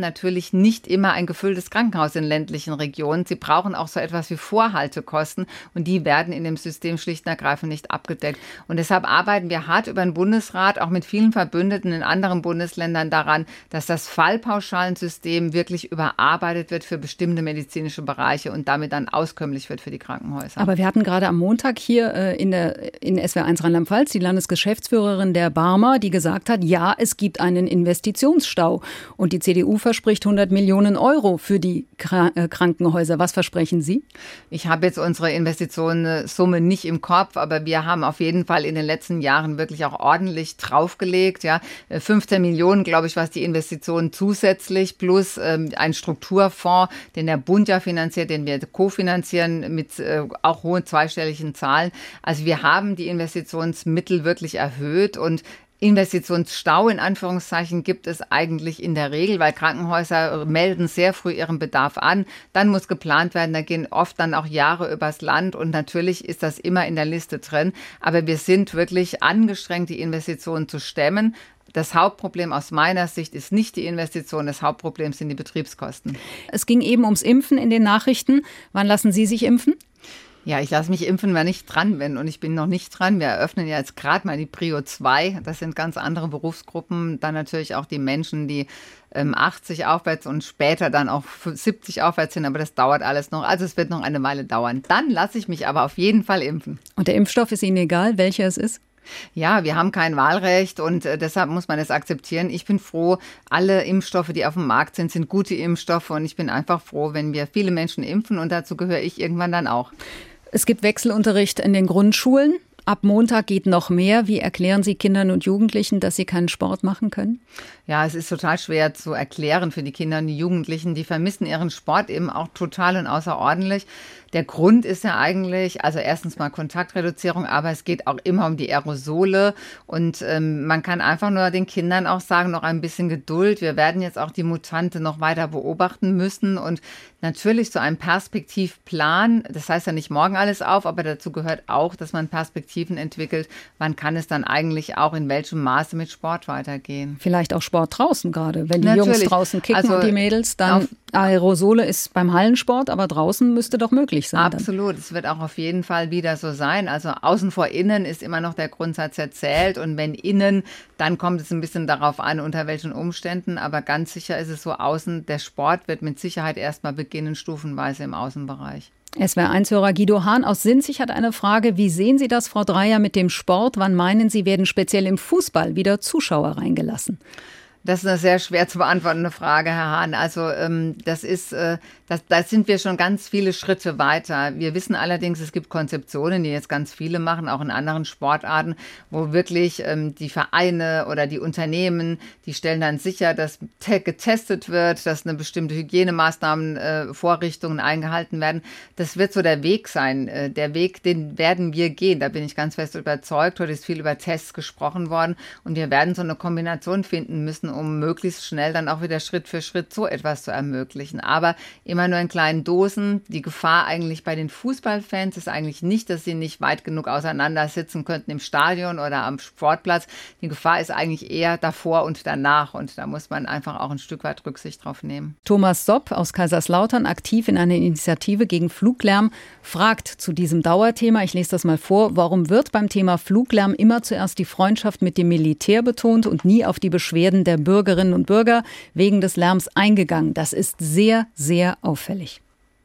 natürlich nicht immer ein gefülltes Krankenhaus in ländlichen Regionen. Sie brauchen auch so etwas wie Vorhaltekosten und die werden in dem System schlicht und ergreifend nicht abgedeckt. Und deshalb arbeiten wir hart über den Bundesrat, auch mit vielen Verbündeten in anderen Bundesländern daran, dass das Fallpauschalensystem wirklich überarbeitet wird für bestimmte medizinische Bereiche und damit dann auskömmlich wird für die Krankenhäuser. Aber wir hatten gerade am Montag hier äh, in der in S W R eins Rheinland-Pfalz die Landesgeschäftsführerin der Barmer, die gesagt hat, ja, es gibt einen Investitionsstau. Und die C D U verspricht hundert Millionen Euro für die Kra- äh, Krankenhäuser. Was versprechen Sie? Ich habe jetzt unsere Investitionssumme nicht im Kopf, aber wir haben auf jeden Fall in den letzten Jahren wirklich auch ordentlich draufgelegt. Ja, fünfzehn Millionen, glaube ich, was die Investitionen zusätzlich plus ähm, ein Strukturfonds, den der Bund ja finanziert, den wir kofinanzieren mit äh, auch hohen zweistelligen Zahlen. Also wir haben die Investitionsmittel wirklich erhöht und Investitionsstau in Anführungszeichen gibt es eigentlich in der Regel, weil Krankenhäuser melden sehr früh ihren Bedarf an. Dann muss geplant werden, da gehen oft dann auch Jahre übers Land und natürlich ist das immer in der Liste drin. Aber wir sind wirklich angestrengt, die Investitionen zu stemmen. Das Hauptproblem aus meiner Sicht ist nicht die Investition, das Hauptproblem sind die Betriebskosten. Es ging eben ums Impfen in den Nachrichten. Wann lassen Sie sich impfen? Ja, ich lasse mich impfen, wenn ich dran bin und ich bin noch nicht dran. Wir eröffnen ja jetzt gerade mal die Prio zwei. Das sind ganz andere Berufsgruppen. Dann natürlich auch die Menschen, die ähm, achtzig aufwärts und später dann auch siebzig aufwärts sind. Aber das dauert alles noch. Also es wird noch eine Weile dauern. Dann lasse ich mich aber auf jeden Fall impfen. Und der Impfstoff ist Ihnen egal, welcher es ist? Ja, wir haben kein Wahlrecht und äh, deshalb muss man das akzeptieren. Ich bin froh, alle Impfstoffe, die auf dem Markt sind, sind gute Impfstoffe und ich bin einfach froh, wenn wir viele Menschen impfen und dazu gehöre ich irgendwann dann auch. Es gibt Wechselunterricht in den Grundschulen. Ab Montag geht noch mehr. Wie erklären Sie Kindern und Jugendlichen, dass sie keinen Sport machen können? Ja, es ist total schwer zu erklären für die Kinder und die Jugendlichen. Die vermissen ihren Sport eben auch total und außerordentlich. Der Grund ist ja eigentlich, also erstens mal Kontaktreduzierung, aber es geht auch immer um die Aerosole und ähm, man kann einfach nur den Kindern auch sagen, noch ein bisschen Geduld. Wir werden jetzt auch die Mutante noch weiter beobachten müssen und natürlich so ein Perspektivplan, das heißt ja nicht morgen alles auf, aber dazu gehört auch, dass man Perspektiven entwickelt. Wann kann es dann eigentlich auch in welchem Maße mit Sport weitergehen? Vielleicht auch Sport draußen gerade, wenn die Natürlich. Jungs draußen kicken Also und die Mädels, dann Aerosole ist beim Hallensport, aber draußen müsste doch möglich sein. Absolut, dann. Es wird auch auf jeden Fall wieder so sein. Also außen vor innen ist immer noch der Grundsatz erzählt und wenn innen, dann kommt es ein bisschen darauf an, unter welchen Umständen, aber ganz sicher ist es so, außen, der Sport wird mit Sicherheit erstmal beginnen, stufenweise im Außenbereich. S W R eins-Hörer Guido Hahn aus Sinzig hat eine Frage. Wie sehen Sie das, Frau Dreyer, mit dem Sport? Wann meinen Sie, werden speziell im Fußball wieder Zuschauer reingelassen? Das ist eine sehr schwer zu beantwortende Frage, Herr Hahn. Also ähm, das ist, äh, das, da sind wir schon ganz viele Schritte weiter. Wir wissen allerdings, es gibt Konzeptionen, die jetzt ganz viele machen, auch in anderen Sportarten, wo wirklich ähm, die Vereine oder die Unternehmen, die stellen dann sicher, dass te- getestet wird, dass eine bestimmte Hygienemaßnahmen, äh, Vorrichtungen eingehalten werden. Das wird so der Weg sein. Äh, der Weg, den werden wir gehen. Da bin ich ganz fest überzeugt. Heute ist viel über Tests gesprochen worden und wir werden so eine Kombination finden müssen, um möglichst schnell dann auch wieder Schritt für Schritt so etwas zu ermöglichen. Aber immer nur in kleinen Dosen. Die Gefahr eigentlich bei den Fußballfans ist eigentlich nicht, dass sie nicht weit genug auseinander sitzen könnten im Stadion oder am Sportplatz. Die Gefahr ist eigentlich eher davor und danach. Und da muss man einfach auch ein Stück weit Rücksicht drauf nehmen. Thomas Sopp aus Kaiserslautern, aktiv in einer Initiative gegen Fluglärm, fragt zu diesem Dauerthema, ich lese das mal vor, warum wird beim Thema Fluglärm immer zuerst die Freundschaft mit dem Militär betont und nie auf die Beschwerden der Bürgerinnen und Bürger wegen des Lärms eingegangen? Das ist sehr, sehr auffällig.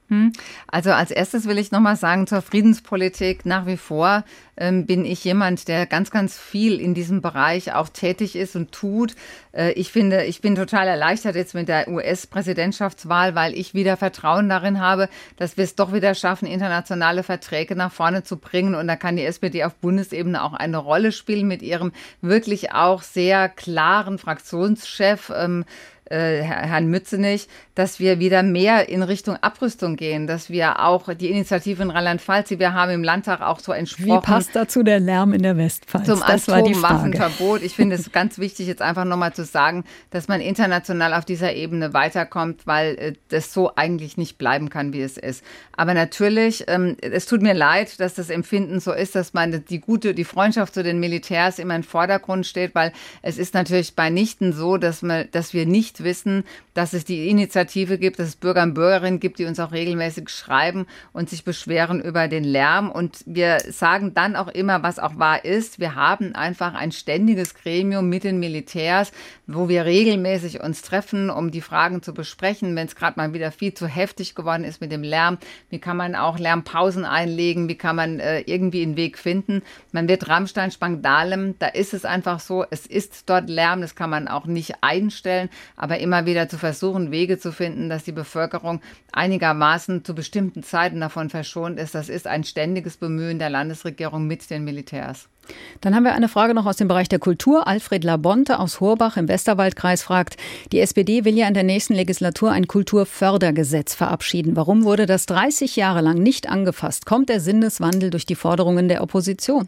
Also als erstes will ich nochmal sagen zur Friedenspolitik. Nach wie vor ähm, bin ich jemand, der ganz, ganz viel in diesem Bereich auch tätig ist und tut. Äh, ich finde, ich bin total erleichtert jetzt mit der U S-Präsidentschaftswahl, weil ich wieder Vertrauen darin habe, dass wir es doch wieder schaffen, internationale Verträge nach vorne zu bringen. Und da kann die S P D auf Bundesebene auch eine Rolle spielen mit ihrem wirklich auch sehr klaren Fraktionschef, ähm, Herrn Mützenich, dass wir wieder mehr in Richtung Abrüstung gehen, dass wir auch die Initiative in Rheinland-Pfalz, die wir haben im Landtag auch so entsprochen. Wie passt dazu der Lärm in der Westpfalz? Zum das war die Frage. Atomwaffenverbot. Ich finde es ganz wichtig, jetzt einfach nochmal zu sagen, dass man international auf dieser Ebene weiterkommt, weil äh, das so eigentlich nicht bleiben kann, wie es ist. Aber natürlich, ähm, es tut mir leid, dass das Empfinden so ist, dass man die gute, die Freundschaft zu den Militärs immer im Vordergrund steht, weil es ist natürlich bei nichten so, dass man, dass wir nicht nicht wissen, dass es die Initiative gibt, dass es Bürger und Bürgerinnen gibt, die uns auch regelmäßig schreiben und sich beschweren über den Lärm. Und wir sagen dann auch immer, was auch wahr ist. Wir haben einfach ein ständiges Gremium mit den Militärs, wo wir regelmäßig uns treffen, um die Fragen zu besprechen, wenn es gerade mal wieder viel zu heftig geworden ist mit dem Lärm. Wie kann man auch Lärmpausen einlegen? Wie kann man äh, irgendwie einen Weg finden? Man wird Ramstein-Spangdahlem, da ist es einfach so, es ist dort Lärm, das kann man auch nicht einstellen, aber immer wieder zu versuchen, Wege zu finden, dass die Bevölkerung einigermaßen zu bestimmten Zeiten davon verschont ist. Das ist ein ständiges Bemühen der Landesregierung mit den Militärs. Dann haben wir eine Frage noch aus dem Bereich der Kultur. Alfred Labonte aus Horbach im Westerwaldkreis fragt, die S P D will ja in der nächsten Legislatur ein Kulturfördergesetz verabschieden. Warum wurde das dreißig Jahre lang nicht angefasst? Kommt der Sinneswandel durch die Forderungen der Opposition?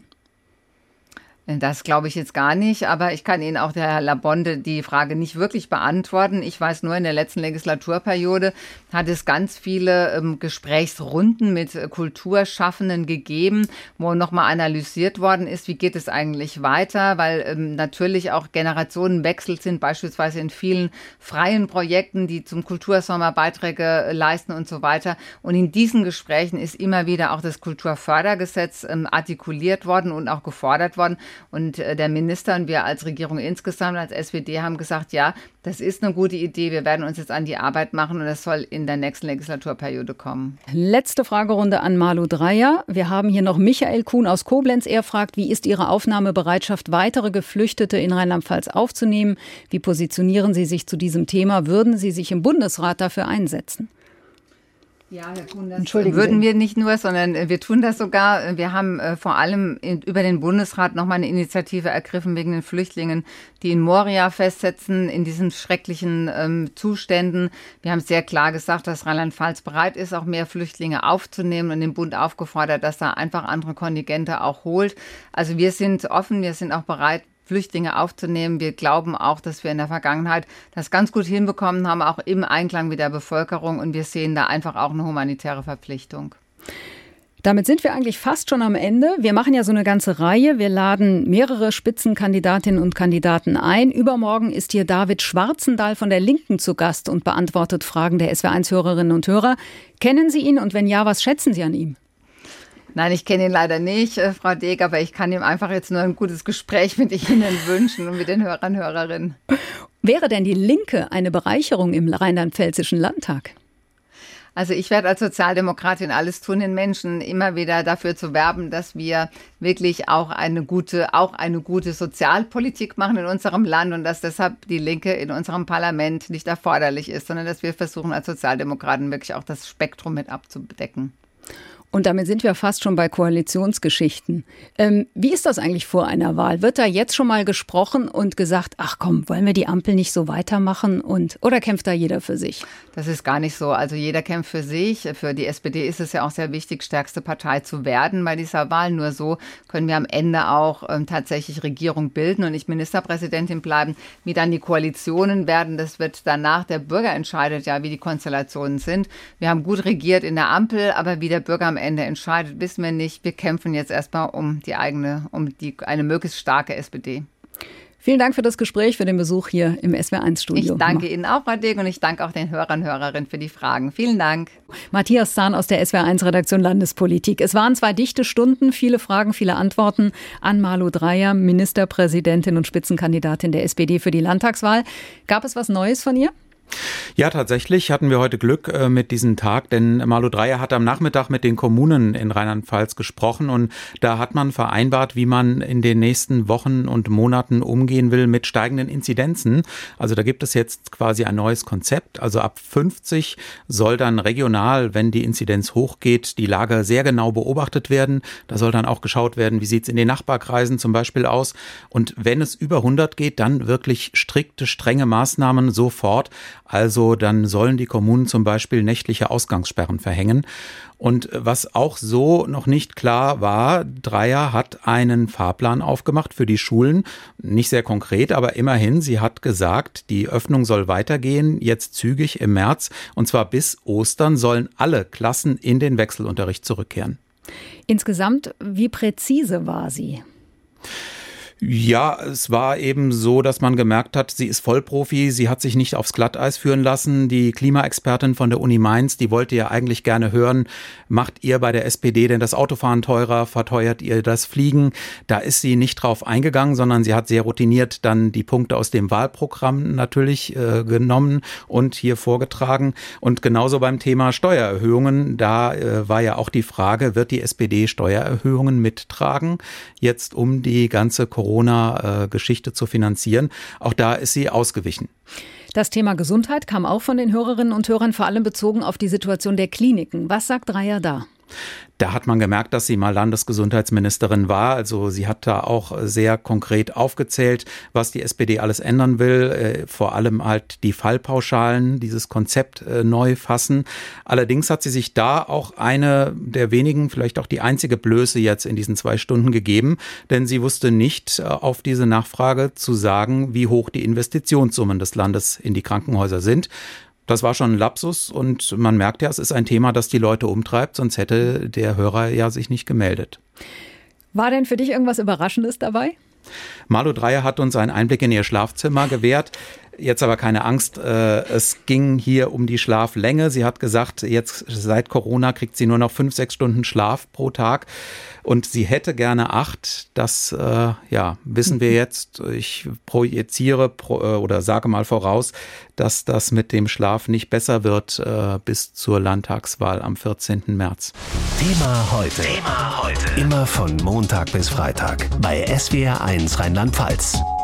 Das glaube ich jetzt gar nicht, aber ich kann Ihnen auch, der Herr Labonte, die Frage nicht wirklich beantworten. Ich weiß nur, in der letzten Legislaturperiode hat es ganz viele ähm, Gesprächsrunden mit äh, Kulturschaffenden gegeben, wo nochmal analysiert worden ist, wie geht es eigentlich weiter, weil ähm, natürlich auch Generationenwechsel sind, beispielsweise in vielen freien Projekten, die zum Kultursommer Beiträge äh, leisten und so weiter. Und in diesen Gesprächen ist immer wieder auch das Kulturfördergesetz ähm, artikuliert worden und auch gefordert worden. Und der Minister und wir als Regierung insgesamt, als S P D, haben gesagt, ja, das ist eine gute Idee. Wir werden uns jetzt an die Arbeit machen und das soll in der nächsten Legislaturperiode kommen. Letzte Fragerunde an Malu Dreyer. Wir haben hier noch Michael Kuhn aus Koblenz. Er fragt, wie ist Ihre Aufnahmebereitschaft, weitere Geflüchtete in Rheinland-Pfalz aufzunehmen? Wie positionieren Sie sich zu diesem Thema? Würden Sie sich im Bundesrat dafür einsetzen? Ja, Herr Kuhn, das würden wir nicht nur, sondern wir tun das sogar. Wir haben äh, vor allem in, über den Bundesrat nochmal eine Initiative ergriffen wegen den Flüchtlingen, die in Moria festsetzen, in diesen schrecklichen ähm, Zuständen. Wir haben sehr klar gesagt, dass Rheinland-Pfalz bereit ist, auch mehr Flüchtlinge aufzunehmen und den Bund aufgefordert, dass er einfach andere Kontingente auch holt. Also wir sind offen, wir sind auch bereit, Flüchtlinge aufzunehmen. Wir glauben auch, dass wir in der Vergangenheit das ganz gut hinbekommen haben, auch im Einklang mit der Bevölkerung. Und wir sehen da einfach auch eine humanitäre Verpflichtung. Damit sind wir eigentlich fast schon am Ende. Wir machen ja so eine ganze Reihe. Wir laden mehrere Spitzenkandidatinnen und Kandidaten ein. Übermorgen ist hier David Schwarzendahl von der Linken zu Gast und beantwortet Fragen der S W eins Hörerinnen und Hörer. Kennen Sie ihn und wenn ja, was schätzen Sie an ihm? Nein, ich kenne ihn leider nicht, äh, Frau Deeg, aber ich kann ihm einfach jetzt nur ein gutes Gespräch mit Ihnen wünschen und mit den Hörern und Hörerinnen. Wäre denn die Linke eine Bereicherung im rheinland-pfälzischen Landtag? Also ich werde als Sozialdemokratin alles tun, den Menschen immer wieder dafür zu werben, dass wir wirklich auch eine gute, auch eine gute Sozialpolitik machen in unserem Land und dass deshalb die Linke in unserem Parlament nicht erforderlich ist, sondern dass wir versuchen als Sozialdemokraten wirklich auch das Spektrum mit abzudecken. Und damit sind wir fast schon bei Koalitionsgeschichten. Ähm, wie ist das eigentlich vor einer Wahl? Wird da jetzt schon mal gesprochen und gesagt, ach komm, wollen wir die Ampel nicht so weitermachen? Und, oder kämpft da jeder für sich? Das ist gar nicht so. Also jeder kämpft für sich. Für die S P D ist es ja auch sehr wichtig, stärkste Partei zu werden bei dieser Wahl. Nur so können wir am Ende auch ähm, tatsächlich Regierung bilden und nicht Ministerpräsidentin bleiben. Wie dann die Koalitionen werden, das wird danach, der Bürger entscheidet ja, wie die Konstellationen sind. Wir haben gut regiert in der Ampel, aber wie der Bürger am Ende entscheidet, wissen wir nicht. Wir kämpfen jetzt erstmal um die eigene, um die, eine möglichst starke S P D. Vielen Dank für das Gespräch, für den Besuch hier im S W eins Studio. Ich danke Ihnen auch, Frau Deeg, und ich danke auch den Hörern und Hörerinnen für die Fragen. Vielen Dank. Matthias Zahn aus der S W eins Redaktion Landespolitik. Es waren zwei dichte Stunden, viele Fragen, viele Antworten an Malu Dreyer, Ministerpräsidentin und Spitzenkandidatin der S P D für die Landtagswahl. Gab es was Neues von ihr? Ja, tatsächlich hatten wir heute Glück äh, mit diesem Tag, denn Malu Dreyer hat am Nachmittag mit den Kommunen in Rheinland-Pfalz gesprochen und da hat man vereinbart, wie man in den nächsten Wochen und Monaten umgehen will mit steigenden Inzidenzen. Also da gibt es jetzt quasi ein neues Konzept. Also ab fünfzig soll dann regional, wenn die Inzidenz hochgeht, die Lage sehr genau beobachtet werden. Da soll dann auch geschaut werden, wie sieht es in den Nachbarkreisen zum Beispiel aus. Und wenn es über hundert geht, dann wirklich strikte, strenge Maßnahmen sofort. Also dann sollen die Kommunen zum Beispiel nächtliche Ausgangssperren verhängen. Und was auch so noch nicht klar war, Dreyer hat einen Fahrplan aufgemacht für die Schulen. Nicht sehr konkret, aber immerhin, sie hat gesagt, die Öffnung soll weitergehen, jetzt zügig im März. Und zwar bis Ostern sollen alle Klassen in den Wechselunterricht zurückkehren. Insgesamt, wie präzise war sie? Ja, es war eben so, dass man gemerkt hat, sie ist Vollprofi, sie hat sich nicht aufs Glatteis führen lassen. Die Klimaexpertin von der Uni Mainz, die wollte ja eigentlich gerne hören, macht ihr bei der S P D denn das Autofahren teurer, verteuert ihr das Fliegen? Da ist sie nicht drauf eingegangen, sondern sie hat sehr routiniert dann die Punkte aus dem Wahlprogramm natürlich äh, genommen und hier vorgetragen. Und genauso beim Thema Steuererhöhungen, da äh, war ja auch die Frage, wird die S P D Steuererhöhungen mittragen, jetzt um die ganze Corona-Geschichte zu finanzieren. Auch da ist sie ausgewichen. Das Thema Gesundheit kam auch von den Hörerinnen und Hörern, vor allem bezogen auf die Situation der Kliniken. Was sagt Dreyer da? Da hat man gemerkt, dass sie mal Landesgesundheitsministerin war. Also sie hat da auch sehr konkret aufgezählt, was die S P D alles ändern will. Äh, vor allem halt die Fallpauschalen, dieses Konzept äh, neu fassen. Allerdings hat sie sich da auch eine der wenigen, vielleicht auch die einzige Blöße jetzt in diesen zwei Stunden gegeben. Denn sie wusste nicht äh, auf diese Nachfrage zu sagen, wie hoch die Investitionssummen des Landes in die Krankenhäuser sind. Das war schon ein Lapsus und man merkt ja, es ist ein Thema, das die Leute umtreibt, sonst hätte der Hörer ja sich nicht gemeldet. War denn für dich irgendwas Überraschendes dabei? Malu Dreyer hat uns einen Einblick in ihr Schlafzimmer gewährt. Jetzt aber keine Angst, es ging hier um die Schlaflänge. Sie hat gesagt, jetzt seit Corona kriegt sie nur noch fünf, sechs Stunden Schlaf pro Tag und sie hätte gerne acht. Das äh, ja, wissen wir jetzt. Ich projiziere pro, oder sage mal voraus, dass das mit dem Schlaf nicht besser wird äh, bis zur Landtagswahl am vierzehnten März. Thema heute. Thema heute. Immer von Montag bis Freitag bei S W R eins Rheinland-Pfalz.